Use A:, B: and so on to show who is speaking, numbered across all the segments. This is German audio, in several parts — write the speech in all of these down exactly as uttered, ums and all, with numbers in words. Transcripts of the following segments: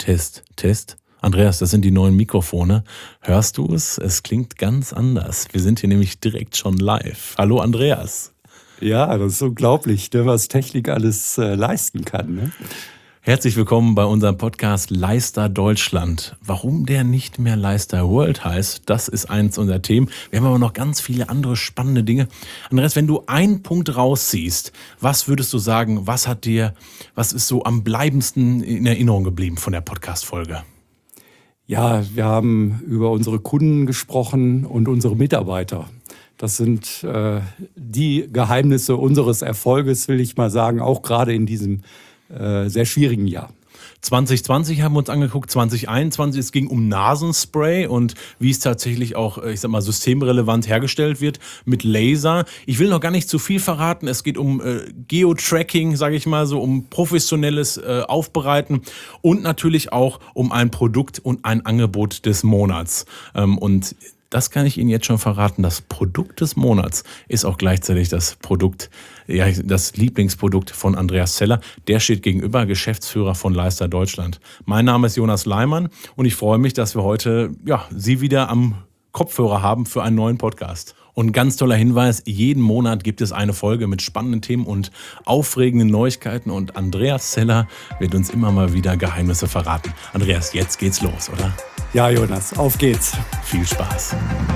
A: Test, Test. Andreas, das sind die neuen Mikrofone. Hörst du es? Es klingt ganz anders. Wir sind hier nämlich direkt schon live. Hallo Andreas.
B: Ja, das ist unglaublich, ne, was Technik alles äh, leisten kann. Ne?
A: Herzlich willkommen bei unserem Podcast Leister Deutschland. Warum der nicht mehr Leister World heißt, das ist eins unserer Themen. Wir haben aber noch ganz viele andere spannende Dinge. Andreas, wenn du einen Punkt rausziehst, was würdest du sagen, was hat dir, was ist so am bleibendsten in Erinnerung geblieben von der Podcast-Folge?
B: Ja, wir haben über unsere Kunden gesprochen und unsere Mitarbeiter. Das sind äh, die Geheimnisse unseres Erfolges, will ich mal sagen, auch gerade in diesem äh, sehr schwierigen Jahr.
A: zwanzig zwanzig haben wir uns angeguckt, zwanzig einundzwanzig, es ging um Nasenspray und wie es tatsächlich auch, ich sag mal, systemrelevant hergestellt wird mit Laser. Ich will noch gar nicht zu viel verraten, es geht um äh, Geo-Tracking, sage ich mal so, um professionelles äh, Aufbereiten und natürlich auch um ein Produkt und ein Angebot des Monats. Ähm, und das kann ich Ihnen jetzt schon verraten. Das Produkt des Monats ist auch gleichzeitig das Produkt, ja, das Lieblingsprodukt von Andreas Zeller. Der steht gegenüber, Geschäftsführer von Leister Deutschland. Mein Name ist Jonas Leimann und ich freue mich, dass wir heute ja, Sie wieder am Kopfhörer haben für einen neuen Podcast. Und ein ganz toller Hinweis, jeden Monat gibt es eine Folge mit spannenden Themen und aufregenden Neuigkeiten und Andreas Zeller wird uns immer mal wieder Geheimnisse verraten. Andreas, jetzt geht's los, oder?
B: Ja, Jonas, auf geht's.
A: Viel Spaß.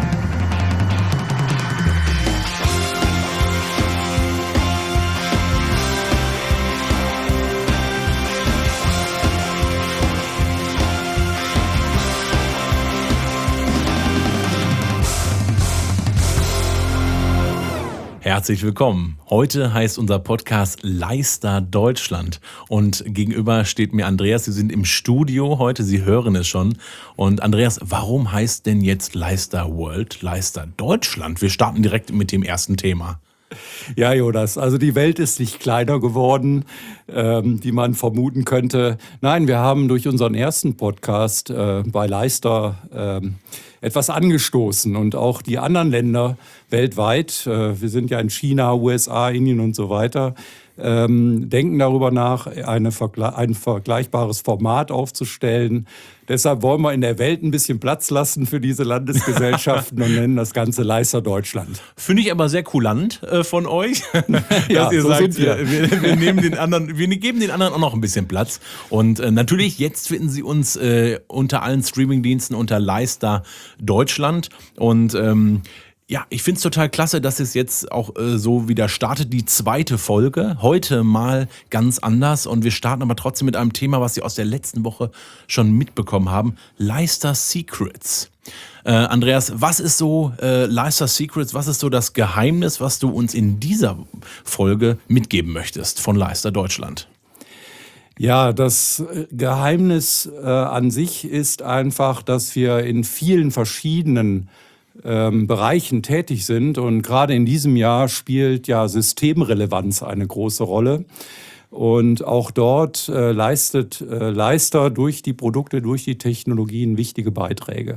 A: Herzlich willkommen. Heute heißt unser Podcast Leister Deutschland und gegenüber steht mir Andreas. Sie sind im Studio heute, Sie hören es schon. Und Andreas, warum heißt denn jetzt Leister World, Leister Deutschland? Wir starten direkt mit dem ersten Thema.
B: Ja, Jonas, also die Welt ist nicht kleiner geworden, ähm, wie man vermuten könnte. Nein, wir haben durch unseren ersten Podcast äh, bei Leister ähm, etwas angestoßen und auch die anderen Länder weltweit, äh, wir sind ja in China, U S A, Indien und so weiter, ähm, denken darüber nach, eine Vergle- ein vergleichbares Format aufzustellen. Deshalb wollen wir in der Welt ein bisschen Platz lassen für diese Landesgesellschaften und nennen das Ganze Leister Deutschland.
A: Finde ich aber sehr kulant äh, von euch,
B: ja,
A: dass ihr
B: so
A: sagt,
B: sind wir.
A: wir, wir, nehmen den anderen, wir geben den anderen auch noch ein bisschen Platz. Und äh, natürlich, jetzt finden Sie uns äh, unter allen Streamingdiensten unter Leister Deutschland. Und ähm, ja, ich finde es total klasse, dass es jetzt auch äh, so wieder startet, die zweite Folge. Heute mal ganz anders und wir starten aber trotzdem mit einem Thema, was Sie aus der letzten Woche schon mitbekommen haben. Leister Secrets. Äh, Andreas, was ist so äh, Leister Secrets, was ist so das Geheimnis, was du uns in dieser Folge mitgeben möchtest von Leister Deutschland?
B: Ja, das Geheimnis äh, an sich ist einfach, dass wir in vielen verschiedenen Ähm, Bereichen tätig sind und gerade in diesem Jahr spielt ja Systemrelevanz eine große Rolle und auch dort äh, leistet äh, Leister durch die Produkte, durch die Technologien wichtige Beiträge.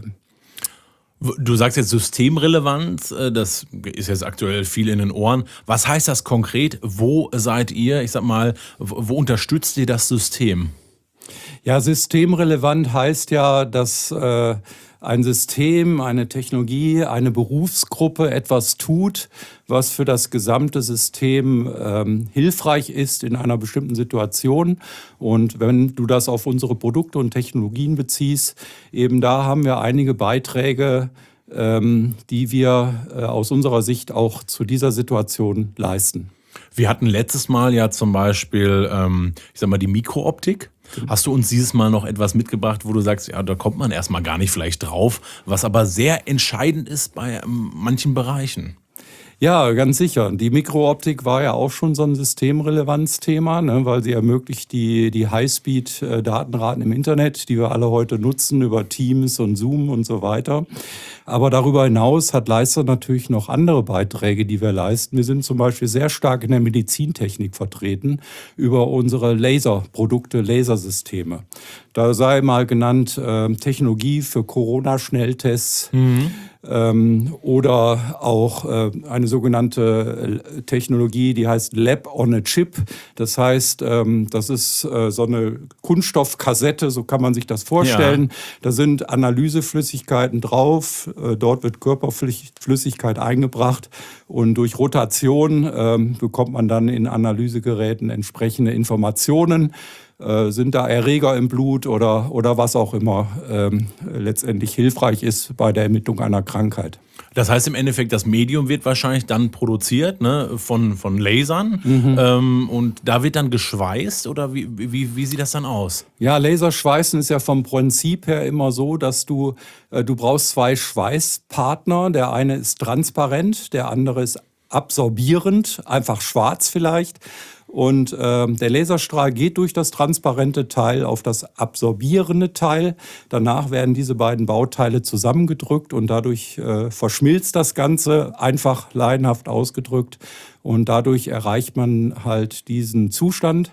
A: Du sagst jetzt Systemrelevanz, das ist jetzt aktuell viel in den Ohren. Was heißt das konkret? Wo seid ihr? Ich sag mal, wo unterstützt ihr das System?
B: Ja, systemrelevant heißt ja, dass äh, ein System, eine Technologie, eine Berufsgruppe etwas tut, was für das gesamte System ähm, hilfreich ist in einer bestimmten Situation. Und wenn du das auf unsere Produkte und Technologien beziehst, eben da haben wir einige Beiträge, ähm, die wir äh, aus unserer Sicht auch zu dieser Situation leisten.
A: Wir hatten letztes Mal ja zum Beispiel, ähm, ich sag mal, die Mikrooptik. Hast du uns dieses Mal noch etwas mitgebracht, wo du sagst, ja, da kommt man erstmal gar nicht vielleicht drauf, was aber sehr entscheidend ist bei ähm, manchen Bereichen?
B: Ja, ganz sicher. Die Mikrooptik war ja auch schon so ein Systemrelevanzthema, ne, weil sie ermöglicht die, die Highspeed-Datenraten im Internet, die wir alle heute nutzen über Teams und Zoom und so weiter. Aber darüber hinaus hat Leister natürlich noch andere Beiträge, die wir leisten. Wir sind zum Beispiel sehr stark in der Medizintechnik vertreten über unsere Laserprodukte, Lasersysteme. Da sei mal genannt äh, Technologie für Corona-Schnelltests.
A: Mhm.
B: Ähm, oder auch äh, eine sogenannte Technologie, die heißt Lab on a Chip. Das heißt, ähm, das ist äh, so eine Kunststoffkassette, so kann man sich das vorstellen. Ja. Da sind Analyseflüssigkeiten drauf, äh, dort wird Körperflüssigkeit eingebracht und durch Rotation äh, bekommt man dann in Analysegeräten entsprechende Informationen. Äh, sind da Erreger im Blut oder, oder was auch immer ähm, letztendlich hilfreich ist bei der Ermittlung einer Krankheit.
A: Das heißt im Endeffekt, das Medium wird wahrscheinlich dann produziert, ne, von, von Lasern mhm. ähm, und da wird dann geschweißt oder wie, wie, wie sieht das dann aus?
B: Ja, Laserschweißen ist ja vom Prinzip her immer so, dass du, äh, du brauchst zwei Schweißpartner. Der eine ist transparent, der andere ist absorbierend, einfach schwarz vielleicht. Und äh, der Laserstrahl geht durch das transparente Teil auf das absorbierende Teil. Danach werden diese beiden Bauteile zusammengedrückt und dadurch äh, verschmilzt das Ganze, einfach laienhaft ausgedrückt. Und dadurch erreicht man halt diesen Zustand.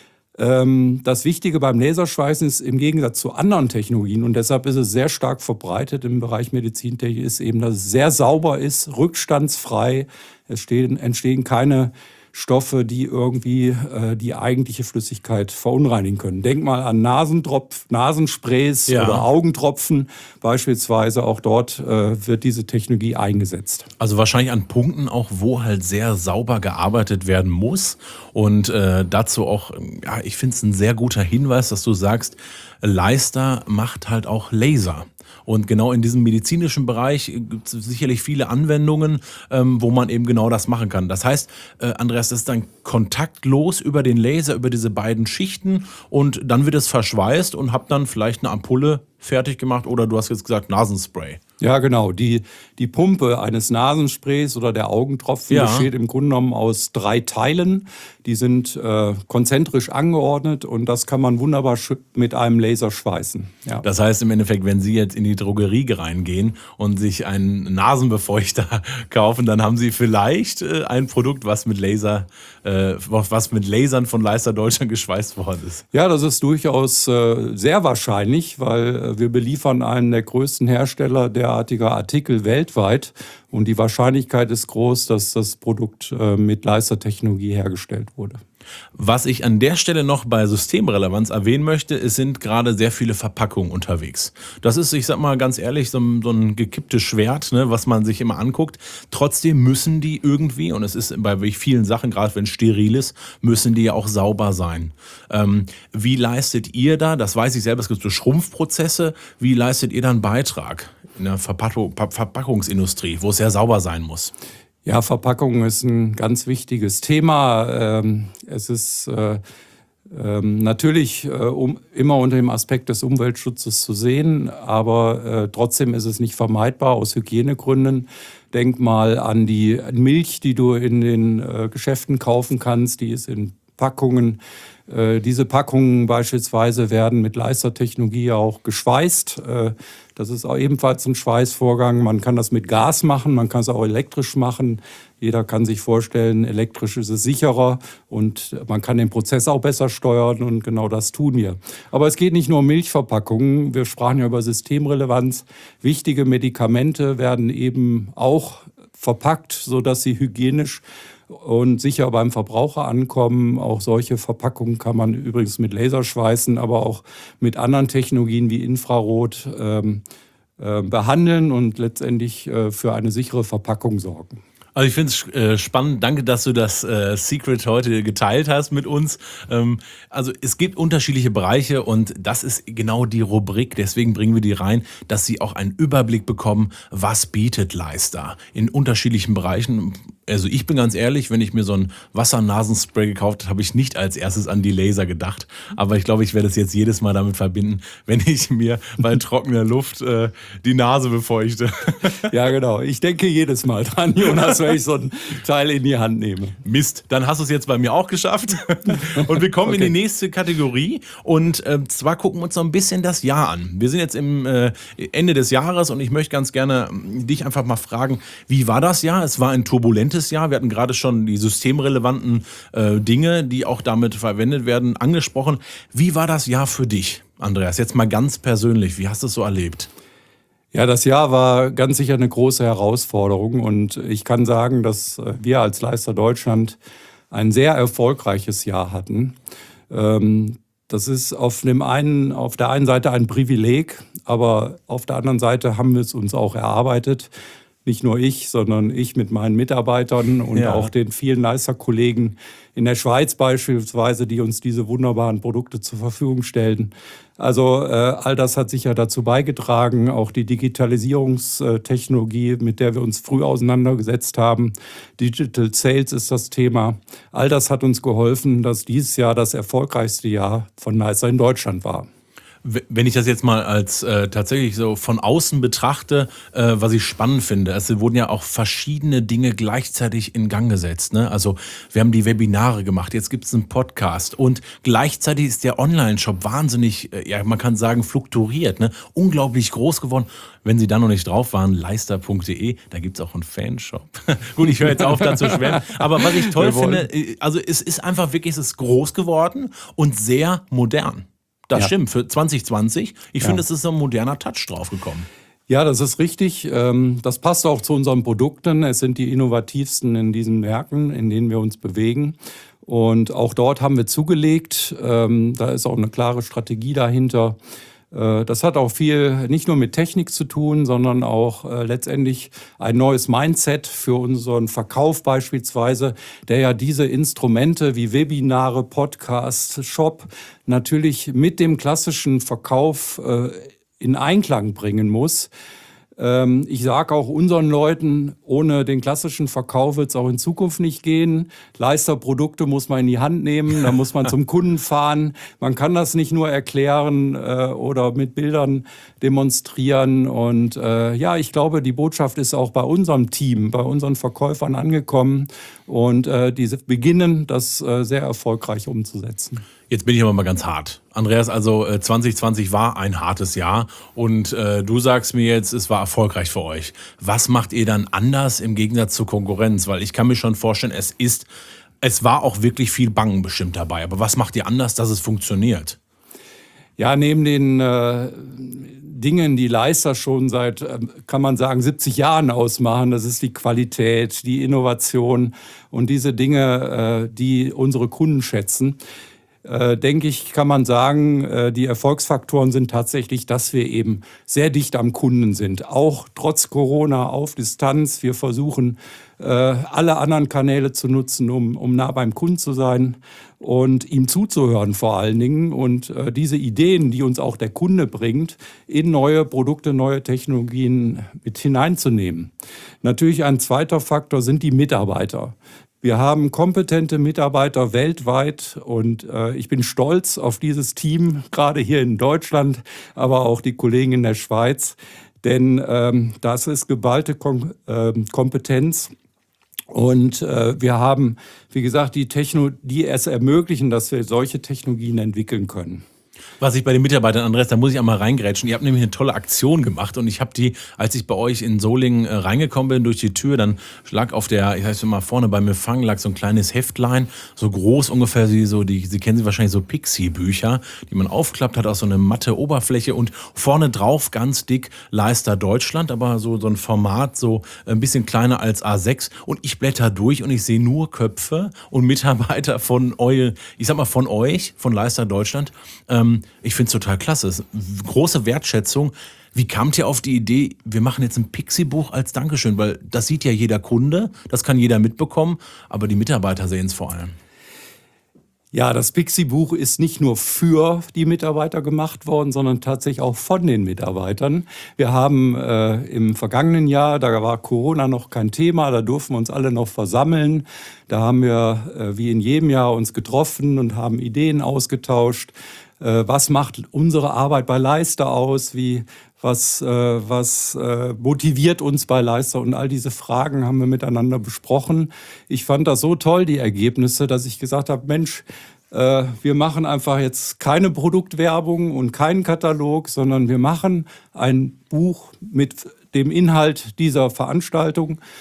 B: Ähm, das Wichtige beim Laserschweißen ist im Gegensatz zu anderen Technologien, und deshalb ist es sehr stark verbreitet im Bereich Medizintechnik, ist eben, dass es sehr sauber ist, rückstandsfrei. Es stehen, entstehen keine Stoffe, die irgendwie äh, die eigentliche Flüssigkeit verunreinigen können. Denk mal an Nasentropf, Nasensprays ja. oder Augentropfen beispielsweise. Auch dort äh, wird diese Technologie eingesetzt.
A: Also wahrscheinlich an Punkten auch, wo halt sehr sauber gearbeitet werden muss. Und äh, dazu auch, ja, ich finde es ein sehr guter Hinweis, dass du sagst, Leister macht halt auch Laser. Und genau in diesem medizinischen Bereich gibt es sicherlich viele Anwendungen, ähm, wo man eben genau das machen kann. Das heißt, äh, Andreas, das ist dann kontaktlos über den Laser, über diese beiden Schichten und dann wird es verschweißt und habt dann vielleicht eine Ampulle fertig gemacht oder du hast jetzt gesagt Nasenspray.
B: Ja, genau. Die, die Pumpe eines Nasensprays oder der Augentropfen ja. besteht im Grunde genommen aus drei Teilen. Die sind äh, konzentrisch angeordnet und das kann man wunderbar mit einem Laser schweißen. Ja.
A: Das heißt im Endeffekt, wenn Sie jetzt in die Drogerie reingehen und sich einen Nasenbefeuchter kaufen, dann haben Sie vielleicht äh, ein Produkt, was mit Laser, äh, was mit Lasern von Leister Deutschland geschweißt worden ist.
B: Ja, das ist durchaus äh, sehr wahrscheinlich, weil äh, wir beliefern einen der größten Hersteller derartiger Artikel weltweit. Und die Wahrscheinlichkeit ist groß, dass das Produkt äh, mit Leistertechnologie hergestellt wurde.
A: Was ich an der Stelle noch bei Systemrelevanz erwähnen möchte, es sind gerade sehr viele Verpackungen unterwegs. Das ist, ich sag mal ganz ehrlich, so ein, so ein gekipptes Schwert, ne, was man sich immer anguckt. Trotzdem müssen die irgendwie, und es ist bei vielen Sachen, gerade wenn es steril ist, müssen die ja auch sauber sein. Ähm, wie leistet ihr da, das weiß ich selber, es gibt so Schrumpfprozesse, wie leistet ihr da einen Beitrag in der Verpackung, Verpackungsindustrie, wo es sehr sauber sein muss?
B: Ja, Verpackung ist ein ganz wichtiges Thema. Es ist natürlich immer unter dem Aspekt des Umweltschutzes zu sehen, aber trotzdem ist es nicht vermeidbar aus Hygienegründen. Denk mal an die Milch, die du in den Geschäften kaufen kannst, die ist in Packungen. Diese Packungen beispielsweise werden mit Leistertechnologie auch geschweißt. Das ist auch ebenfalls ein Schweißvorgang. Man kann das mit Gas machen, man kann es auch elektrisch machen. Jeder kann sich vorstellen, elektrisch ist es sicherer und man kann den Prozess auch besser steuern und genau das tun wir. Aber es geht nicht nur um Milchverpackungen. Wir sprachen ja über Systemrelevanz. Wichtige Medikamente werden eben auch verpackt, sodass sie hygienisch und sicher beim Verbraucher ankommen. Auch solche Verpackungen kann man übrigens mit Laser schweißen, aber auch mit anderen Technologien wie Infrarot ähm, äh, behandeln und letztendlich äh, für eine sichere Verpackung sorgen.
A: Also ich finde es äh, spannend. Danke, dass du das äh, Secret heute geteilt hast mit uns. Ähm, also es gibt unterschiedliche Bereiche und das ist genau die Rubrik. Deswegen bringen wir die rein, dass sie auch einen Überblick bekommen, was bietet Leister in unterschiedlichen Bereichen. Also ich bin ganz ehrlich, wenn ich mir so ein Wassernasenspray gekauft habe, habe ich nicht als erstes an die Laser gedacht. Aber ich glaube, ich werde es jetzt jedes Mal damit verbinden, wenn ich mir bei trockener Luft äh, die Nase befeuchte.
B: Ja, genau. Ich denke jedes Mal dran, Jonas, wenn ich so ein Teil in die Hand nehme.
A: Mist, dann hast du es jetzt bei mir auch geschafft. Und wir kommen okay. in die nächste Kategorie. Und äh, zwar gucken wir uns noch ein bisschen das Jahr an. Wir sind jetzt im äh, Ende des Jahres und ich möchte ganz gerne dich einfach mal fragen, wie war das Jahr? Es war ein turbulentes turbulentes Jahr. Wir hatten gerade schon die systemrelevanten äh, Dinge, die auch damit verwendet werden, angesprochen. Wie war das Jahr für dich, Andreas? Jetzt mal ganz persönlich. Wie hast du es so erlebt?
B: Ja, das Jahr war ganz sicher eine große Herausforderung und ich kann sagen, dass wir als Leister Deutschland ein sehr erfolgreiches Jahr hatten. Ähm, Das ist auf dem einen, auf der einen Seite ein Privileg, aber auf der anderen Seite haben wir es uns auch erarbeitet. Nicht nur ich, sondern ich mit meinen Mitarbeitern und
A: Ja.
B: auch den vielen Leister-Kollegen in der Schweiz beispielsweise, die uns diese wunderbaren Produkte zur Verfügung stellen. Also äh, all das hat sicher dazu beigetragen, auch die Digitalisierungstechnologie, mit der wir uns früh auseinandergesetzt haben. Digital Sales ist das Thema. All das hat uns geholfen, dass dieses Jahr das erfolgreichste Jahr von Leister in Deutschland war.
A: Wenn ich das jetzt mal als äh, tatsächlich so von außen betrachte, äh, was ich spannend finde, es wurden ja auch verschiedene Dinge gleichzeitig in Gang gesetzt. Ne? Also wir haben die Webinare gemacht, jetzt gibt es einen Podcast und gleichzeitig ist der Online-Shop wahnsinnig, äh, ja man kann sagen, fluktuiert, ne? Unglaublich groß geworden. Wenn Sie da noch nicht drauf waren, leister punkt de, da gibt es auch einen Fanshop. Gut, ich höre jetzt auf, da zu schwärmen. Aber was ich toll
B: Wir wollen-
A: finde, äh, also es ist einfach wirklich, es ist groß geworden und sehr modern. Das
B: Ja.
A: stimmt, für zwanzig zwanzig. Ich
B: Ja.
A: finde, es ist so ein moderner Touch draufgekommen.
B: Ja, das ist richtig. Ähm, Das passt auch zu unseren Produkten. Es sind die innovativsten in diesen Märkten, in denen wir uns bewegen. Und auch dort haben wir zugelegt. Ähm, Da ist auch eine klare Strategie dahinter. Äh, Das hat auch viel nicht nur mit Technik zu tun, sondern auch äh, letztendlich ein neues Mindset für unseren Verkauf beispielsweise, der ja diese Instrumente wie Webinare, Podcasts, Shop natürlich mit dem klassischen Verkauf äh, in Einklang bringen muss. Ähm, Ich sage auch unseren Leuten, ohne den klassischen Verkauf wird es auch in Zukunft nicht gehen. Leisterprodukte muss man in die Hand nehmen, da muss man zum Kunden fahren. Man kann das nicht nur erklären äh, oder mit Bildern demonstrieren. Und äh, ja, ich glaube, die Botschaft ist auch bei unserem Team, bei unseren Verkäufern angekommen. Und äh, diese beginnen, das äh, sehr erfolgreich umzusetzen.
A: Jetzt bin ich aber mal ganz hart. Andreas, also äh, zwanzig zwanzig war ein hartes Jahr und äh, du sagst mir jetzt, es war erfolgreich für euch. Was macht ihr dann anders im Gegensatz zur Konkurrenz? Weil ich kann mir schon vorstellen, es ist, es war auch wirklich viel Bangen bestimmt dabei. Aber was macht ihr anders, dass es funktioniert?
B: Ja, neben den äh, Dingen, die Leister schon seit, äh, kann man sagen, siebzig Jahren ausmachen, das ist die Qualität, die Innovation und diese Dinge, äh, die unsere Kunden schätzen. Äh, denke ich, kann man sagen, äh, die Erfolgsfaktoren sind tatsächlich, dass wir eben sehr dicht am Kunden sind. Auch trotz Corona auf Distanz. Wir versuchen, äh, alle anderen Kanäle zu nutzen, um, um nah beim Kunden zu sein und ihm zuzuhören vor allen Dingen. Und äh, diese Ideen, die uns auch der Kunde bringt, in neue Produkte, neue Technologien mit hineinzunehmen. Natürlich ein zweiter Faktor sind die Mitarbeiter. Wir haben kompetente Mitarbeiter weltweit und äh, ich bin stolz auf dieses Team, gerade hier in Deutschland, aber auch die Kollegen in der Schweiz, denn ähm, das ist geballte Kom äh, Kompetenz. Und äh, wir haben, wie gesagt, die Techno, die es ermöglichen, dass wir solche Technologien entwickeln können.
A: Was ich bei den Mitarbeitern, Andreas, da muss ich einmal reingrätschen. Ihr habt nämlich eine tolle Aktion gemacht und ich habe die, als ich bei euch in Solingen äh, reingekommen bin durch die Tür, dann lag auf der, ich weiß nicht mal, vorne beim Empfang lag so ein kleines Heftlein, so groß ungefähr wie so, die, Sie kennen sie wahrscheinlich so Pixie-Bücher, die man aufklappt, hat auch so eine matte Oberfläche und vorne drauf ganz dick Leister Deutschland, aber so, so ein Format, so ein bisschen kleiner als A sechs und ich blätter durch und ich sehe nur Köpfe und Mitarbeiter von eu, ich sag mal von euch, von Leister Deutschland. Ähm, Ich finde es total klasse. Es ist große Wertschätzung. Wie kamt ihr auf die Idee, wir machen jetzt ein Pixie-Buch als Dankeschön? Weil das sieht ja jeder Kunde, das kann jeder mitbekommen, aber die Mitarbeiter sehen es vor allem.
B: Ja, das Pixie-Buch ist nicht nur für die Mitarbeiter gemacht worden, sondern tatsächlich auch von den Mitarbeitern. Wir haben äh, im vergangenen Jahr, da war Corona noch kein Thema, da durften wir uns alle noch versammeln. Da haben wir äh, wie in jedem Jahr uns getroffen und haben Ideen ausgetauscht. Äh, was macht unsere Arbeit bei Leister aus? Wie Was, äh, was äh, motiviert uns bei Leister? Und all diese Fragen haben wir miteinander besprochen. Ich fand das so toll, die Ergebnisse, dass ich gesagt habe, Mensch, äh, wir machen einfach jetzt keine Produktwerbung und keinen Katalog, sondern wir machen ein Buch mit dem Inhalt dieser Veranstaltung.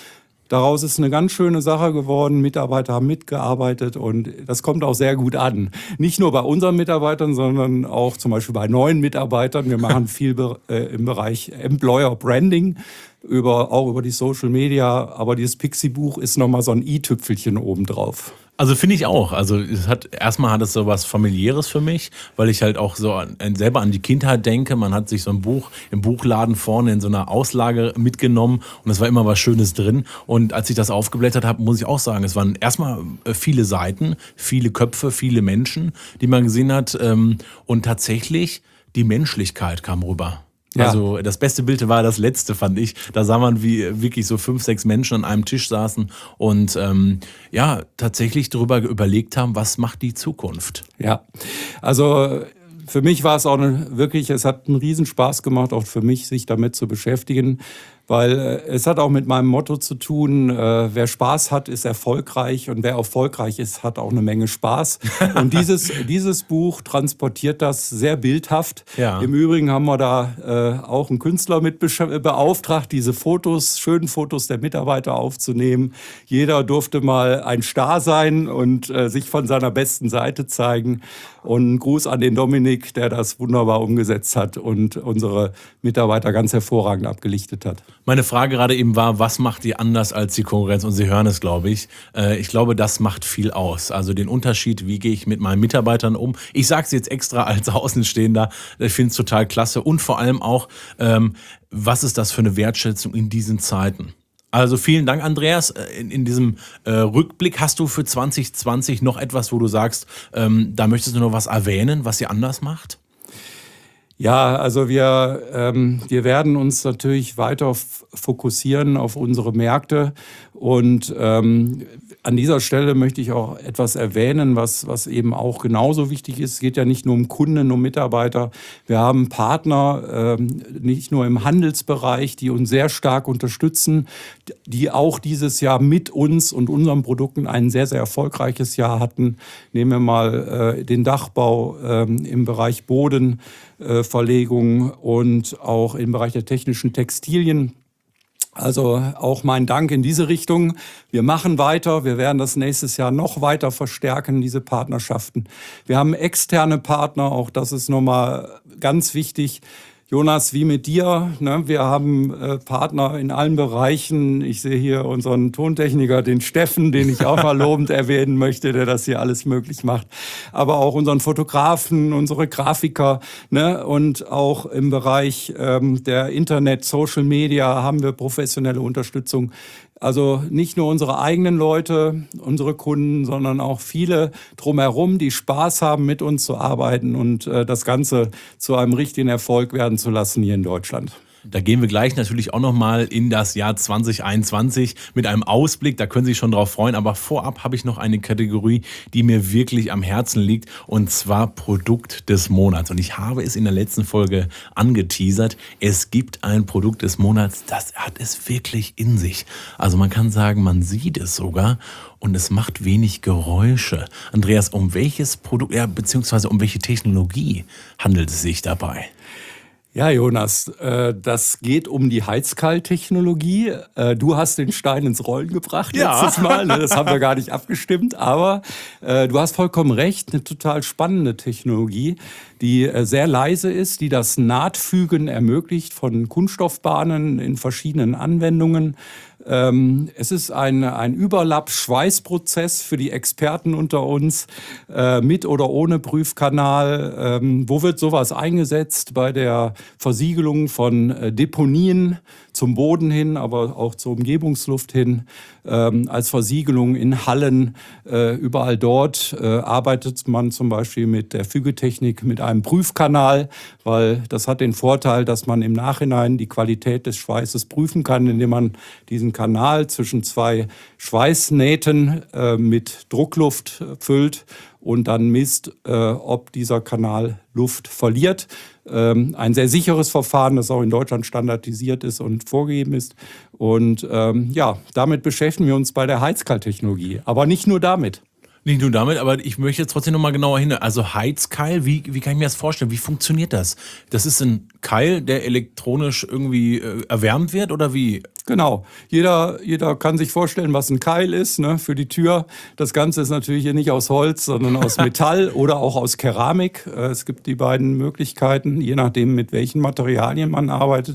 B: Daraus ist eine ganz schöne Sache geworden. Mitarbeiter haben mitgearbeitet und das kommt auch sehr gut an. Nicht nur bei unseren Mitarbeitern, sondern auch zum Beispiel bei neuen Mitarbeitern. Wir machen viel äh, im Bereich Employer Branding, über, auch über die Social Media. Aber dieses Pixie-Buch ist nochmal so ein i-Tüpfelchen obendrauf.
A: Also finde ich auch. Also es hat erstmal hat es so was Familiäres für mich, weil ich halt auch so an, selber an die Kindheit denke. Man hat sich so ein Buch im Buchladen vorne in so einer Auslage mitgenommen und es war immer was Schönes drin. Und als ich das aufgeblättert habe, muss ich auch sagen, es waren erstmal viele Seiten, viele Köpfe, viele Menschen, die man gesehen hat. Und tatsächlich die Menschlichkeit kam rüber. Ja. Also das beste Bild war das letzte, fand ich. Da sah man, wie wirklich so fünf, sechs Menschen an einem Tisch saßen und ähm, ja, tatsächlich darüber überlegt haben, was macht die Zukunft.
B: Ja, also für mich war es auch eine, wirklich, es hat einen Riesenspaß gemacht, auch für mich, sich damit zu beschäftigen. Weil äh, es hat auch mit meinem Motto zu tun, äh, wer Spaß hat, ist erfolgreich und wer erfolgreich ist, hat auch eine Menge Spaß. Und dieses, dieses Buch transportiert das sehr bildhaft. Ja. Im Übrigen haben wir da äh, auch einen Künstler mit beauftragt, diese Fotos, schönen Fotos der Mitarbeiter aufzunehmen. Jeder durfte mal ein Star sein und äh, sich von seiner besten Seite zeigen. Und ein Gruß an den Dominik, der das wunderbar umgesetzt hat und unsere Mitarbeiter ganz hervorragend abgelichtet hat.
A: Meine Frage gerade eben war, was macht ihr anders als die Konkurrenz? Und Sie hören es, glaube ich. Ich glaube, das macht viel aus. Also den Unterschied, wie gehe ich mit meinen Mitarbeitern um? Ich sage es jetzt extra als Außenstehender. Ich finde es total klasse. Und vor allem auch, was ist das für eine Wertschätzung in diesen Zeiten? Also vielen Dank, Andreas. In, in diesem äh, Rückblick hast du für zwanzig zwanzig noch etwas, wo du sagst, ähm, da möchtest du noch was erwähnen, was ihr anders macht?
B: Ja, also wir, ähm, wir werden uns natürlich weiter f- fokussieren auf unsere Märkte und ähm, an dieser Stelle möchte ich auch etwas erwähnen, was, was eben auch genauso wichtig ist. Es geht ja nicht nur um Kunden, um Mitarbeiter. Wir haben Partner, ähm, nicht nur im Handelsbereich, die uns sehr stark unterstützen, die auch dieses Jahr mit uns und unseren Produkten ein sehr, sehr erfolgreiches Jahr hatten. Nehmen wir mal äh, den Dachbau ähm, im Bereich Bodenverlegung äh, und auch im Bereich der technischen Textilien. Also auch mein Dank in diese Richtung. Wir machen weiter. Wir werden das nächstes Jahr noch weiter verstärken, diese Partnerschaften. Wir haben externe Partner. Auch das ist nochmal ganz wichtig. Jonas, wie mit dir, ne? Wir haben äh, Partner in allen Bereichen. Ich sehe hier unseren Tontechniker, den Steffen, den ich auch mal lobend erwähnen möchte, der das hier alles möglich macht. Aber auch unseren Fotografen, unsere Grafiker, ne? Und auch im Bereich ähm, der Internet, Social Media haben wir professionelle Unterstützung. Also nicht nur unsere eigenen Leute, unsere Kunden, sondern auch viele drumherum, die Spaß haben, mit uns zu arbeiten und äh, das Ganze zu einem richtigen Erfolg werden zu lassen hier in Deutschland.
A: Da gehen wir gleich natürlich auch nochmal in das Jahr zwanzig einundzwanzig mit einem Ausblick, da können Sie sich schon drauf freuen. Aber vorab habe ich noch eine Kategorie, die mir wirklich am Herzen liegt, und zwar Produkt des Monats. Und ich habe es in der letzten Folge angeteasert. Es gibt ein Produkt des Monats, das hat es wirklich in sich. Also man kann sagen, man sieht es sogar und es macht wenig Geräusche. Andreas, um welches Produkt, ja, beziehungsweise um welche Technologie handelt es sich dabei?
B: Ja, Jonas, äh, das geht um die Heizkalttechnologie. Äh, du hast den Stein ins Rollen gebracht
A: ja.
B: letztes Mal. Ne? Das haben wir gar nicht abgestimmt. Aber äh, du hast vollkommen recht. Eine total spannende Technologie, die äh, sehr leise ist, die das Nahtfügen ermöglicht von Kunststoffbahnen in verschiedenen Anwendungen. Ähm, es ist ein, ein Überlapp-Schweißprozess für die Experten unter uns, äh, mit oder ohne Prüfkanal. Ähm, wo wird sowas eingesetzt? Bei der Versiegelung von äh, Deponien zum Boden hin, aber auch zur Umgebungsluft hin, ähm, als Versiegelung in Hallen. Äh, überall dort äh, arbeitet man zum Beispiel mit der Fügetechnik, mit einem Prüfkanal, weil das hat den Vorteil, dass man im Nachhinein die Qualität des Schweißes prüfen kann, indem man diesen Kanal zwischen zwei Schweißnähten äh, mit Druckluft äh, füllt und dann misst, äh, ob dieser Kanal Luft verliert. Ähm, ein sehr sicheres Verfahren, das auch in Deutschland standardisiert ist und vorgegeben ist. Und ähm, ja, damit beschäftigen wir uns bei der Heizkalttechnologie. Aber nicht nur damit.
A: Nicht nur damit, aber ich möchte jetzt trotzdem noch mal genauer hin. Also Heizkeil, wie, wie kann ich mir das vorstellen? Wie funktioniert das? Das ist ein Keil, der elektronisch irgendwie äh, erwärmt wird oder wie?
B: Genau. Jeder, jeder kann sich vorstellen, was ein Keil ist, ne, für die Tür. Das Ganze ist natürlich hier nicht aus Holz, sondern aus Metall oder auch aus Keramik. Äh, Es gibt die beiden Möglichkeiten, je nachdem, mit welchen Materialien man arbeitet.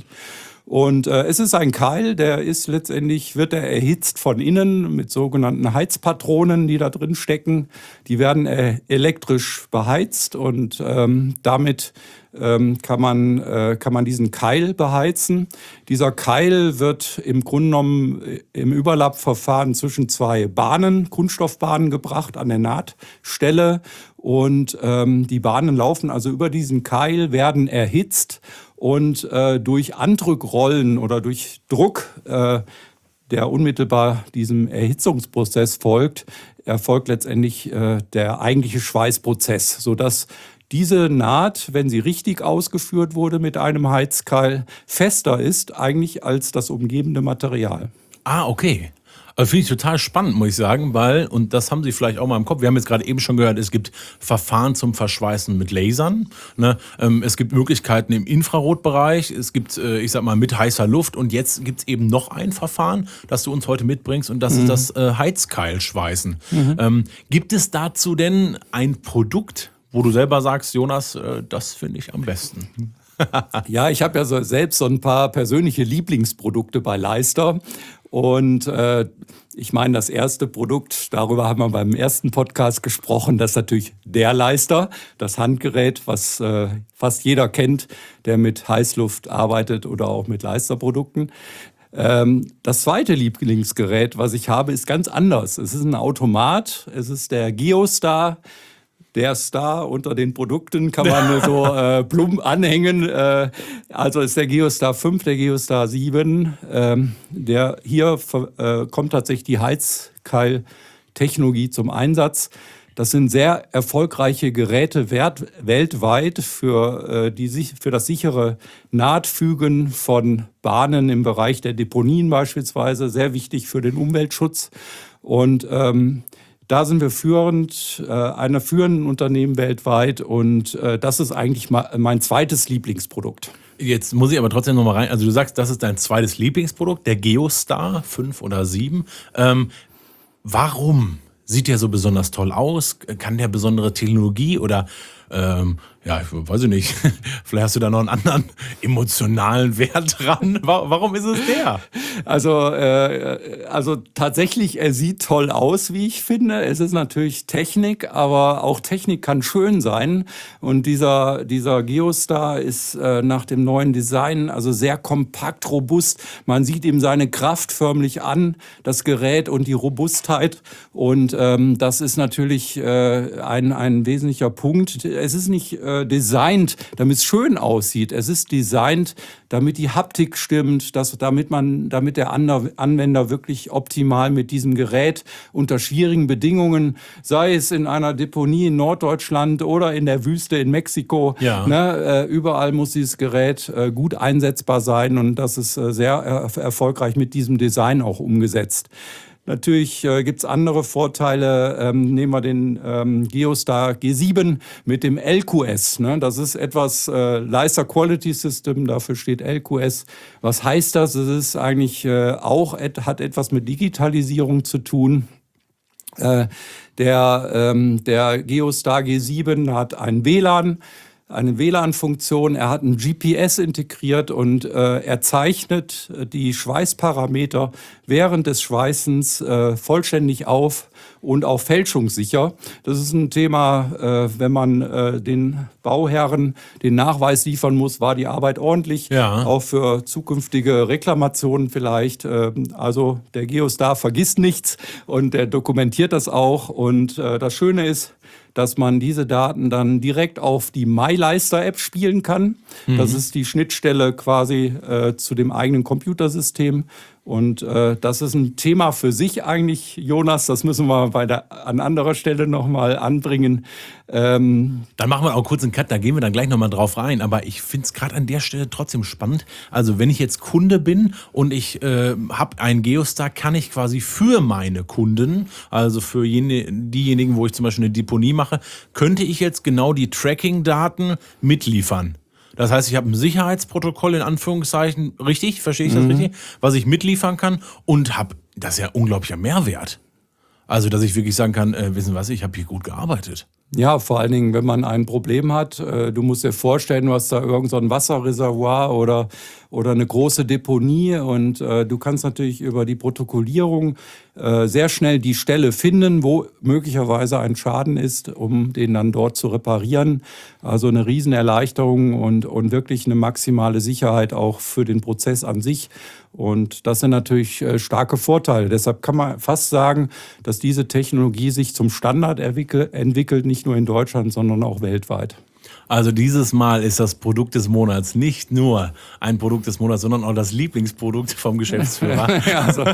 B: Und äh, es ist ein Keil, der ist letztendlich, wird er erhitzt von innen mit sogenannten Heizpatronen, die da drin stecken. Die werden äh, elektrisch beheizt und ähm, damit ähm, kann man, äh, kann man diesen Keil beheizen. Dieser Keil wird im Grunde genommen im Überlappverfahren zwischen zwei Bahnen, Kunststoffbahnen gebracht an der Nahtstelle. Und ähm, die Bahnen laufen also über diesen Keil, werden erhitzt und äh, durch Andrückrollen oder durch Druck, äh, der unmittelbar diesem Erhitzungsprozess folgt, erfolgt letztendlich äh, der eigentliche Schweißprozess, sodass diese Naht, wenn sie richtig ausgeführt wurde mit einem Heizkeil, fester ist eigentlich als das umgebende Material.
A: Ah, okay. Also finde ich total spannend, muss ich sagen, weil, und das haben Sie vielleicht auch mal im Kopf, wir haben jetzt gerade eben schon gehört, es gibt Verfahren zum Verschweißen mit Lasern, ne? Ähm, es gibt Möglichkeiten im Infrarotbereich, es gibt, äh, ich sag mal, mit heißer Luft und jetzt gibt es eben noch ein Verfahren, das du uns heute mitbringst und das
B: Mhm.
A: ist das äh, Heizkeilschweißen. Ähm, gibt es dazu denn ein Produkt, wo du selber sagst, Jonas, äh, das finde ich am besten?
B: Ja, ich habe ja so selbst so ein paar persönliche Lieblingsprodukte bei Leister. Und äh, ich meine, das erste Produkt, darüber haben wir beim ersten Podcast gesprochen, das ist natürlich der Leister, das Handgerät, was äh, fast jeder kennt, der mit Heißluft arbeitet oder auch mit Leisterprodukten. Ähm, das zweite Lieblingsgerät, was ich habe, ist ganz anders. Es ist ein Automat, es ist der Geostar. Der Star unter den Produkten kann man so äh, plump anhängen. Äh, also ist der Geostar fünf, der Geostar sieben. Ähm, der hier äh, kommt tatsächlich die Heizkeiltechnologie zum Einsatz. Das sind sehr erfolgreiche Geräte wert, weltweit für, äh, die, für das sichere Nahtfügen von Bahnen im Bereich der Deponien beispielsweise. Sehr wichtig für den Umweltschutz. Und ähm, da sind wir führend, äh, einer führenden Unternehmen weltweit und äh, das ist eigentlich mein zweites Lieblingsprodukt.
A: Jetzt muss ich aber trotzdem noch mal rein. Also du sagst, das ist dein zweites Lieblingsprodukt, der Geostar fünf oder sieben. Ähm, warum sieht der so besonders toll aus? Kann der besondere Technologie oder ähm, ja, ich weiß ich nicht, vielleicht hast du da noch einen anderen emotionalen Wert dran. Warum ist es der?
B: Also, äh, also tatsächlich, er sieht toll aus, wie ich finde. Es ist natürlich Technik, aber auch Technik kann schön sein. Und dieser, dieser Geostar ist äh, nach dem neuen Design also sehr kompakt, robust. Man sieht ihm seine Kraft förmlich an, das Gerät und die Robustheit. Und ähm, das ist natürlich äh, ein, ein wesentlicher Punkt. Es ist nicht äh, designt, damit es schön aussieht. Es ist designt, damit die Haptik stimmt, dass, damit, man, damit der Anwender wirklich optimal mit diesem Gerät unter schwierigen Bedingungen, sei es in einer Deponie in Norddeutschland oder in der Wüste in Mexiko,
A: Ja.
B: ne, äh, überall muss dieses Gerät äh, gut einsetzbar sein und das ist äh, sehr er- erfolgreich mit diesem Design auch umgesetzt. Natürlich äh, gibt es andere Vorteile. Ähm, nehmen wir den ähm, Geostar G sieben mit dem L Q S. Ne? Das ist etwas äh, Leister Quality System, dafür steht L Q S. Was heißt das? Es ist eigentlich äh, auch, et, hat etwas mit Digitalisierung zu tun. Äh, der, ähm, der Geostar G sieben hat ein W L A N. Eine W L A N-Funktion, er hat ein G P S integriert und äh, er zeichnet die Schweißparameter während des Schweißens äh, vollständig auf und auch fälschungssicher. Das ist ein Thema, äh, wenn man äh, den Bauherren den Nachweis liefern muss, war die Arbeit ordentlich,
A: Ja.
B: auch für zukünftige Reklamationen vielleicht. Äh, also der Geostar vergisst nichts und er dokumentiert das auch. Und äh, das Schöne ist, dass man diese Daten dann direkt auf die MyLeister-App spielen kann. Mhm. Das ist die Schnittstelle quasi äh, zu dem eigenen Computersystem. Und äh, das ist ein Thema für sich eigentlich, Jonas. Das müssen wir bei der, an anderer Stelle nochmal anbringen.
A: Ähm dann machen wir auch kurz einen Cut, da gehen wir dann gleich nochmal drauf rein. Aber ich finde es gerade an der Stelle trotzdem spannend. Also wenn ich jetzt Kunde bin und ich äh, habe einen Geostar, kann ich quasi für meine Kunden, also für jene, diejenigen, wo ich zum Beispiel eine Deponie mache, könnte ich jetzt genau die Tracking-Daten mitliefern. Das heißt, ich habe ein Sicherheitsprotokoll in Anführungszeichen, richtig, verstehe ich das mhm. richtig, was ich mitliefern kann und habe, das ist ja unglaublicher Mehrwert. Also, dass ich wirklich sagen kann, äh, wissen was, ich habe hier gut gearbeitet.
B: Ja, vor allen Dingen, wenn man ein Problem hat, äh, du musst dir vorstellen, du hast da irgend so ein Wasserreservoir oder, oder eine große Deponie und äh, du kannst natürlich über die Protokollierung äh, sehr schnell die Stelle finden, wo möglicherweise ein Schaden ist, um den dann dort zu reparieren. Also eine Riesenerleichterung und, und wirklich eine maximale Sicherheit auch für den Prozess an sich. Und das sind natürlich äh, starke Vorteile. Deshalb kann man fast sagen, dass diese Technologie sich zum Standard entwickelt, nicht nur in Deutschland, sondern auch weltweit.
A: Also dieses Mal ist das Produkt des Monats nicht nur ein Produkt des Monats, sondern auch das Lieblingsprodukt vom Geschäftsführer. Ja, also.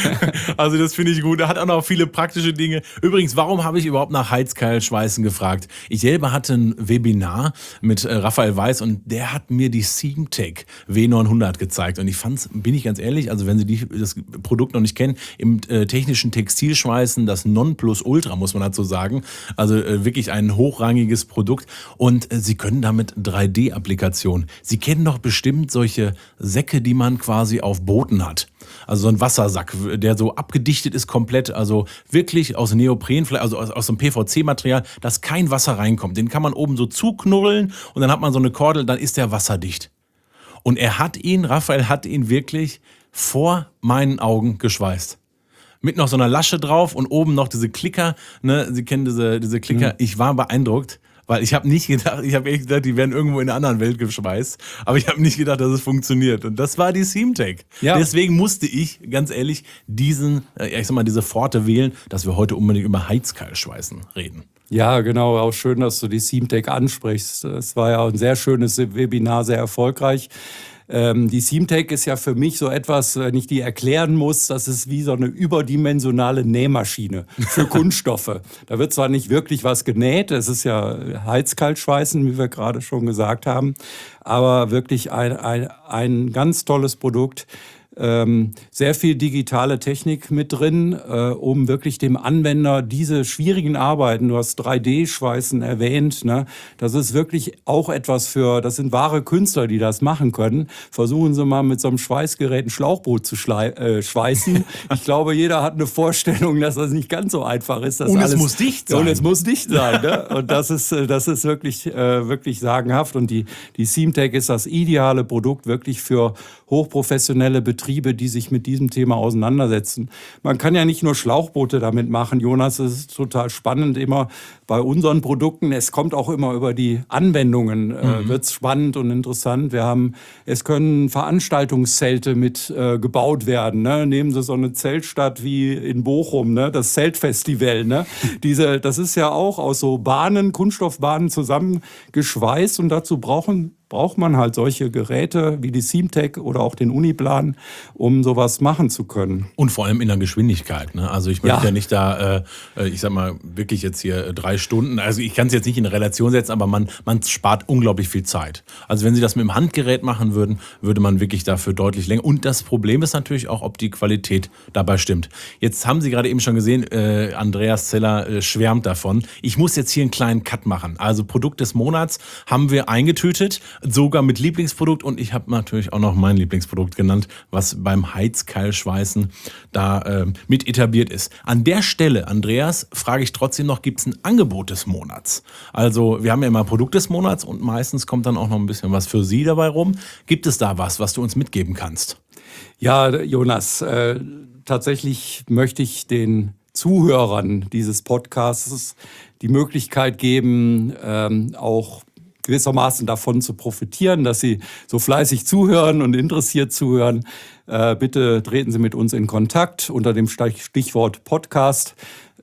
A: also das finde ich gut. Er hat auch noch viele praktische Dinge. Übrigens, warum habe ich überhaupt nach Heizkeilschweißen gefragt? Ich selber hatte ein Webinar mit Raphael Weiß und der hat mir die Seamtech W neunhundert gezeigt. Und ich fand's, bin ich ganz ehrlich, also wenn Sie die, das Produkt noch nicht kennen, im äh, technischen Textilschweißen das Nonplusultra, muss man dazu sagen. Also äh, wirklich ein hochrangiges Produkt. Und äh, Sie können damit drei D-Applikationen. Sie kennen doch bestimmt solche Säcke, die man quasi auf Booten hat. Also so ein Wassersack, der so abgedichtet ist komplett, also wirklich aus Neopren, also aus, aus einem P V C-Material, dass kein Wasser reinkommt. Den kann man oben so zuknuddeln und dann hat man so eine Kordel, dann ist der wasserdicht. Und er hat ihn, Raphael hat ihn wirklich vor meinen Augen geschweißt. Mit noch so einer Lasche drauf und oben noch diese Klicker, ne? Sie kennen diese, diese Klicker. Mhm. Ich war beeindruckt. Weil ich habe nicht gedacht, ich habe echt gedacht, die werden irgendwo in einer anderen Welt geschweißt. Aber ich habe nicht gedacht, dass es funktioniert. Und das war die Seamtech. Ja. Deswegen musste ich, ganz ehrlich, diesen, ich sag mal, diese Pforte wählen, dass wir heute unbedingt über Heizkeilschweißen reden.
B: Ja, genau. Auch schön, dass du die Seamtech ansprichst. Es war ja ein sehr schönes Webinar, sehr erfolgreich. Ähm, die Seamtech ist ja für mich so etwas, wenn ich die erklären muss, das ist wie so eine überdimensionale Nähmaschine für Kunststoffe. Da wird zwar nicht wirklich was genäht, es ist ja Heizkaltschweißen, wie wir gerade schon gesagt haben, aber wirklich ein, ein, ein ganz tolles Produkt. Ähm, sehr viel digitale Technik mit drin, äh, um wirklich dem Anwender diese schwierigen Arbeiten, du hast drei D-Schweißen erwähnt, ne? Das ist wirklich auch etwas für, das sind wahre Künstler, die das machen können. Versuchen Sie mal mit so einem Schweißgerät ein Schlauchboot zu schlei- äh, schweißen. Ich glaube, jeder hat eine Vorstellung, dass das nicht ganz so einfach ist.
A: Und
B: alles,
A: es muss dicht sein.
B: Und es muss dicht sein. Ne? Und das ist, das ist wirklich, äh, wirklich sagenhaft. Und die, die Seamtech ist das ideale Produkt wirklich für hochprofessionelle Betriebe, die sich mit diesem Thema auseinandersetzen. Man kann ja nicht nur Schlauchboote damit machen, Jonas, das ist total spannend immer bei unseren Produkten. Es kommt auch immer über die Anwendungen, mhm. äh, wird es spannend und interessant. Wir haben, es können Veranstaltungszelte mit äh, gebaut werden. Ne? Nehmen Sie so eine Zeltstadt wie in Bochum, ne? Das Zeltfestival. Ne? Diese, das ist ja auch aus so Bahnen, Kunststoffbahnen zusammengeschweißt und dazu brauchen braucht man halt solche Geräte wie die Seamtech oder auch den Uniplan, um sowas machen zu können.
A: Und vor allem in der Geschwindigkeit. Ne? Also ich möchte ja, ja nicht da, äh, ich sag mal, wirklich jetzt hier drei Stunden, also ich kann es jetzt nicht in Relation setzen, aber man, man spart unglaublich viel Zeit. Also wenn Sie das mit dem Handgerät machen würden, würde man wirklich dafür deutlich länger. Und das Problem ist natürlich auch, ob die Qualität dabei stimmt. Jetzt haben Sie gerade eben schon gesehen, äh, Andreas Zeller äh, schwärmt davon. Ich muss jetzt hier einen kleinen Cut machen. Also Produkt des Monats haben wir eingetütet, sogar mit Lieblingsprodukt, und ich habe natürlich auch noch mein Lieblingsprodukt genannt, was beim Heizkeilschweißen da äh, mit etabliert ist. An der Stelle, Andreas, frage ich trotzdem noch, gibt es ein Angebot des Monats? Also wir haben ja immer Produkt des Monats und meistens kommt dann auch noch ein bisschen was für Sie dabei rum. Gibt es da was, was du uns mitgeben kannst?
B: Ja, Jonas, äh, tatsächlich möchte ich den Zuhörern dieses Podcasts die Möglichkeit geben, ähm, auch gewissermaßen davon zu profitieren, dass Sie so fleißig zuhören und interessiert zuhören. Äh, bitte treten Sie mit uns in Kontakt unter dem Stichwort Podcast.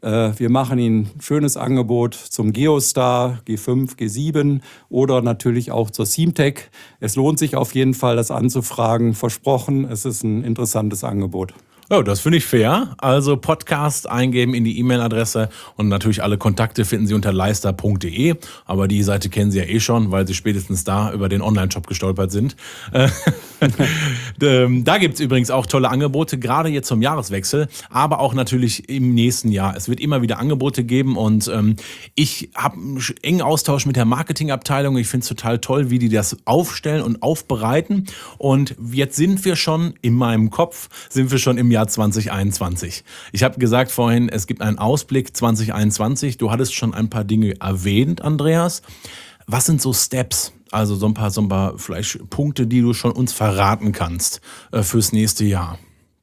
B: Äh, wir machen Ihnen ein schönes Angebot zum Geostar, G fünf, G sieben oder natürlich auch zur SeamTech. Es lohnt sich auf jeden Fall, das anzufragen. Versprochen, es ist ein interessantes Angebot.
A: Oh, das finde ich fair. Also Podcast eingeben in die E-Mail-Adresse und natürlich alle Kontakte finden Sie unter leister punkt de. Aber die Seite kennen Sie ja eh schon, weil Sie spätestens da über den Online-Shop gestolpert sind. Da gibt es übrigens auch tolle Angebote, gerade jetzt zum Jahreswechsel, aber auch natürlich im nächsten Jahr. Es wird immer wieder Angebote geben und ähm, ich habe einen engen Austausch mit der Marketingabteilung. Ich finde es total toll, wie die das aufstellen und aufbereiten. Und jetzt sind wir schon in meinem Kopf, sind wir schon im Jahr zwanzig einundzwanzig. Ich habe gesagt vorhin, es gibt einen Ausblick zwanzig einundzwanzig. Du hattest schon ein paar Dinge erwähnt, Andreas. Was sind so Steps? Also so ein paar, so ein paar vielleicht Punkte, die du schon uns verraten kannst äh, fürs nächste Jahr.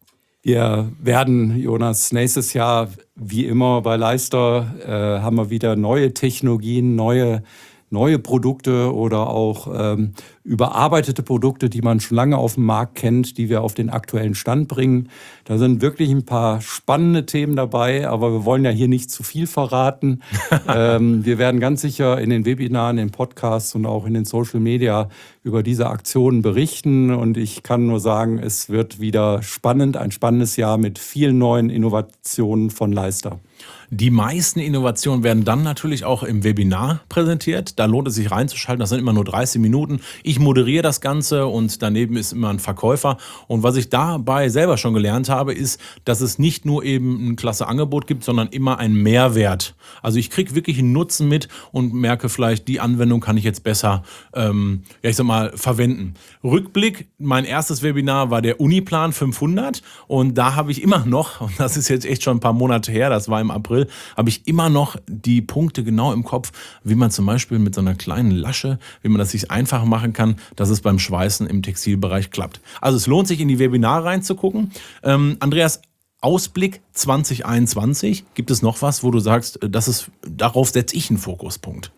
B: Wir werden, Jonas, nächstes Jahr, wie immer bei Leister, äh, haben wir wieder neue Technologien, neue neue Produkte oder auch ähm, überarbeitete Produkte, die man schon lange auf dem Markt kennt, die wir auf den aktuellen Stand bringen. Da sind wirklich ein paar spannende Themen dabei, aber wir wollen ja hier nicht zu viel verraten. ähm, wir werden ganz sicher in den Webinaren, in den Podcasts und auch in den Social Media über diese Aktionen berichten. Und ich kann nur sagen, es wird wieder spannend, ein spannendes Jahr mit vielen neuen Innovationen von Leister.
A: Die meisten Innovationen werden dann natürlich auch im Webinar präsentiert. Da lohnt es sich reinzuschalten. Das sind immer nur dreißig Minuten. Ich moderiere das Ganze und daneben ist immer ein Verkäufer. Und was ich dabei selber schon gelernt habe, ist, dass es nicht nur eben ein klasse Angebot gibt, sondern immer einen Mehrwert. Also ich kriege wirklich einen Nutzen mit und merke vielleicht, die Anwendung kann ich jetzt besser, ähm, ja ich sag mal, verwenden. Rückblick, mein erstes Webinar war der Uniplan fünfhundert und da habe ich immer noch, und das ist jetzt echt schon ein paar Monate her, das war im April, habe ich immer noch die Punkte genau im Kopf, wie man zum Beispiel mit so einer kleinen Lasche, wie man das sich einfach machen kann, dass es beim Schweißen im Textilbereich klappt. Also es lohnt sich, in die Webinare reinzugucken. Ähm, Andreas, Ausblick zwanzig einundzwanzig, gibt es noch was, wo du sagst, das ist, darauf setze ich einen Fokuspunkt?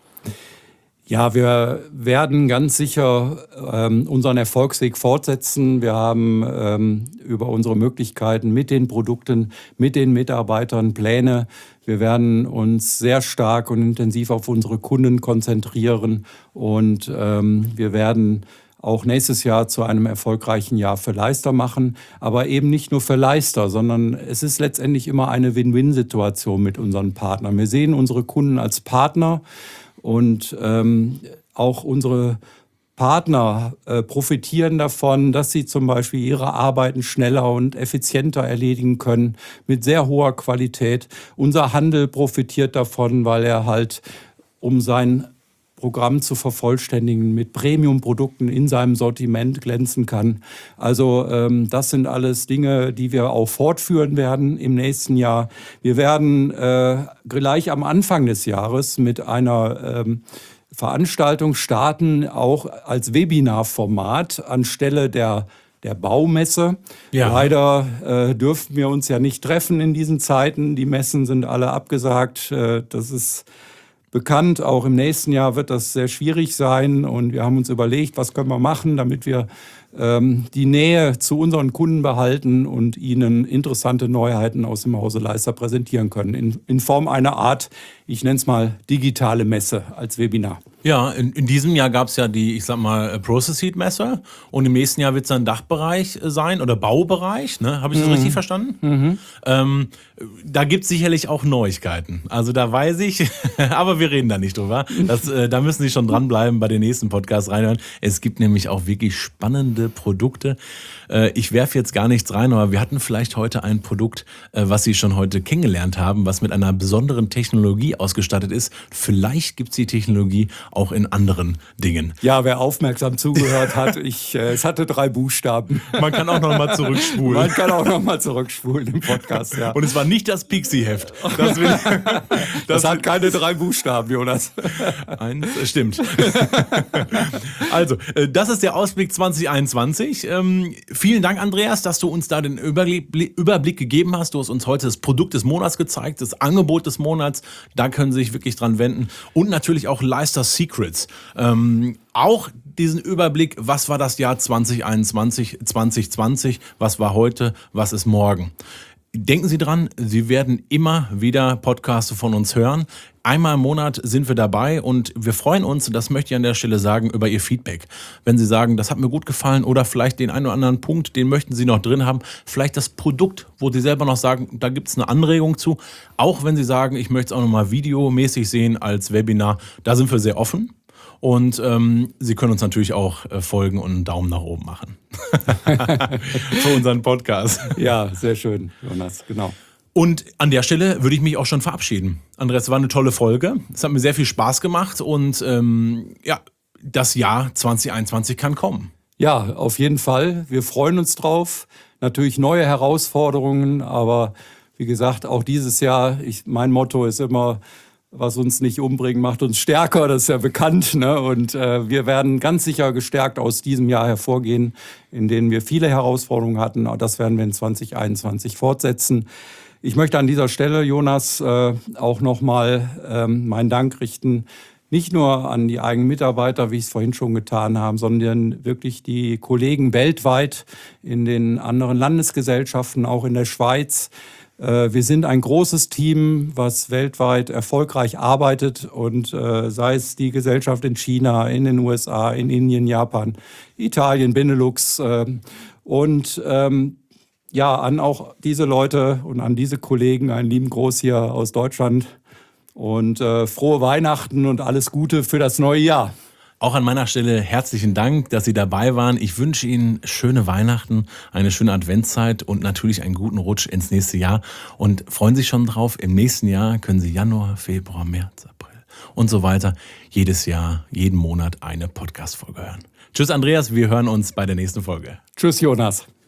B: Ja, wir werden ganz sicher ähm, unseren Erfolgsweg fortsetzen. Wir haben ähm, über unsere Möglichkeiten mit den Produkten, mit den Mitarbeitern Pläne. Wir werden uns sehr stark und intensiv auf unsere Kunden konzentrieren und ähm, wir werden auch nächstes Jahr zu einem erfolgreichen Jahr für Leister machen. Aber eben nicht nur für Leister, sondern es ist letztendlich immer eine Win-Win-Situation mit unseren Partnern. Wir sehen unsere Kunden als Partner. Und ähm, auch unsere Partner äh, profitieren davon, dass sie zum Beispiel ihre Arbeiten schneller und effizienter erledigen können, mit sehr hoher Qualität. Unser Handel profitiert davon, weil er halt, um sein Programm zu vervollständigen, mit Premium-Produkten in seinem Sortiment glänzen kann. Also ähm, das sind alles Dinge, die wir auch fortführen werden im nächsten Jahr. Wir werden äh, gleich am Anfang des Jahres mit einer ähm, Veranstaltung starten, auch als Webinarformat anstelle der der Baumesse. Ja. Leider äh, dürften wir uns ja nicht treffen in diesen Zeiten. Die Messen sind alle abgesagt. Äh, das ist bekannt. Auch im nächsten Jahr wird das sehr schwierig sein. Und wir haben uns überlegt, was können wir machen, damit wir ähm, die Nähe zu unseren Kunden behalten und ihnen interessante Neuheiten aus dem Hause Leister präsentieren können. In, in Form einer Art, ich nenne es mal, digitale Messe als Webinar.
A: Ja, in, in diesem Jahr gab es ja die, ich sag mal, Process-Heat-Messe und im nächsten Jahr wird es dann Dachbereich sein oder Baubereich, ne? Habe ich das mhm. richtig verstanden? Mhm. Ähm, da gibt es sicherlich auch Neuigkeiten. Also da weiß ich, aber wir reden da nicht drüber. Das, äh, da müssen Sie schon dranbleiben, bei den nächsten Podcasts reinhören. Es gibt nämlich auch wirklich spannende Produkte. Äh, ich werfe jetzt gar nichts rein, aber wir hatten vielleicht heute ein Produkt, äh, was Sie schon heute kennengelernt haben, was mit einer besonderen Technologie ausgestattet ist. Vielleicht gibt es die Technologie auch in anderen Dingen.
B: Ja, wer aufmerksam zugehört hat, ich, äh, es hatte drei Buchstaben.
A: Man kann auch noch mal zurückspulen.
B: Man kann auch noch mal zurückspulen im Podcast, ja.
A: Und es war nicht das Pixie-Heft. Das, will,
B: das, das hat keine drei Buchstaben, Jonas.
A: Eins, stimmt. Also, das ist der Ausblick zwanzig einundzwanzig. Ähm, vielen Dank, Andreas, dass du uns da den Überblick, Überblick gegeben hast. Du hast uns heute das Produkt des Monats gezeigt, das Angebot des Monats. Da können Sie sich wirklich dran wenden. Und natürlich auch Leister Secrets. Ähm, auch diesen Überblick, was war das Jahr zwanzig einundzwanzig, zwanzig zwanzig, was war heute, was ist morgen. denken Sie dran, Sie werden immer wieder Podcasts von uns hören. Einmal im Monat sind wir dabei und wir freuen uns, das möchte ich an der Stelle sagen, über Ihr Feedback. Wenn Sie sagen, das hat mir gut gefallen oder vielleicht den einen oder anderen Punkt, den möchten Sie noch drin haben, vielleicht das Produkt, wo Sie selber noch sagen, da gibt es eine Anregung zu. Auch wenn Sie sagen, ich möchte es auch nochmal videomäßig sehen als Webinar, da sind wir sehr offen. Und ähm, Sie können uns natürlich auch äh, folgen und einen Daumen nach oben machen für unseren Podcast.
B: Ja, sehr schön, Jonas, genau.
A: Und an der Stelle würde ich mich auch schon verabschieden. Andreas, es war eine tolle Folge. Es hat mir sehr viel Spaß gemacht und ähm, ja, das Jahr zwanzig einundzwanzig kann kommen.
B: Ja, auf jeden Fall. Wir freuen uns drauf. Natürlich neue Herausforderungen, aber wie gesagt, auch dieses Jahr, ich, mein Motto ist immer, was uns nicht umbringt, macht uns stärker, das ist ja bekannt. Ne? Und äh, wir werden ganz sicher gestärkt aus diesem Jahr hervorgehen, in denen wir viele Herausforderungen hatten. Auch das werden wir in zwanzig einundzwanzig fortsetzen. Ich möchte an dieser Stelle, Jonas, äh, auch nochmal ähm, meinen Dank richten, nicht nur an die eigenen Mitarbeiter, wie ich es vorhin schon getan habe, sondern wirklich die Kollegen weltweit in den anderen Landesgesellschaften, auch in der Schweiz. Wir sind ein großes Team, was weltweit erfolgreich arbeitet und äh, sei es die Gesellschaft in China, in den U S A, in Indien, Japan, Italien, Benelux äh, und ähm, ja, an auch diese Leute und an diese Kollegen einen lieben Gruß hier aus Deutschland und äh, frohe Weihnachten und alles Gute für das neue Jahr.
A: Auch an meiner Stelle herzlichen Dank, dass Sie dabei waren. Ich wünsche Ihnen schöne Weihnachten, eine schöne Adventszeit und natürlich einen guten Rutsch ins nächste Jahr. Und freuen Sie sich schon drauf, im nächsten Jahr können Sie Januar, Februar, März, April und so weiter jedes Jahr, jeden Monat eine Podcast-Folge hören. Tschüss Andreas, wir hören uns bei der nächsten Folge.
B: Tschüss Jonas.